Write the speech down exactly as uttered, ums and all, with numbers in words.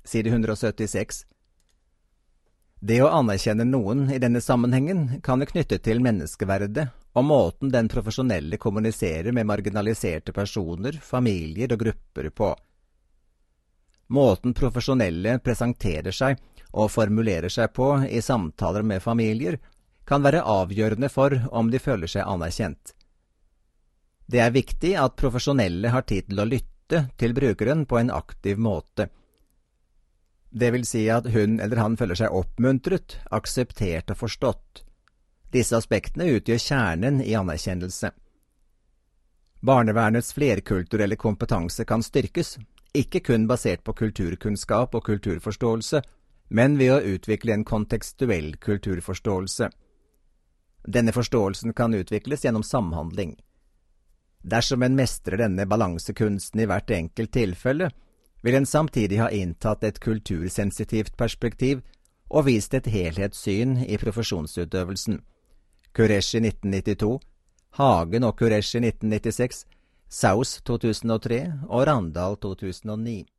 side hundre og syttiseks. Det å anerkjenne noen i denne sammenhengen kan vi knytte til menneskeverdet og måten den profesjonelle kommuniserer med marginaliserte personer, familier og grupper på. Måten profesjonelle presenterer seg og formulerer seg på i samtaler med familier kan være avgjørende for om de føler seg anerkjent. Det er viktig at profesjonelle har tid til å lytte til brukeren på en aktiv måte. Det vil si at hun eller han føler seg oppmuntret, akseptert og forstått. Disse aspektene utgjør kjernen i anerkjennelse. Barnevernets flerkulturelle kompetanse kan styrkes, ikke kun basert på kulturkunnskap og kulturforståelse, men ved å utvikle en kontekstuell kulturforståelse. Denne forståelsen kan utvikles gjennom samhandling. Dersom en mestrer denne balansekunsten i hvert enkelt tilfelle, vil en samtidig ha inntatt et kultursensitivt perspektiv og vist et helhetssyn i profesjonsutøvelsen. Qureshi nitten nittito, Hagen og Qureshi nitten nittiseks, Saus to tusen og tre og Randal to tusen og ni.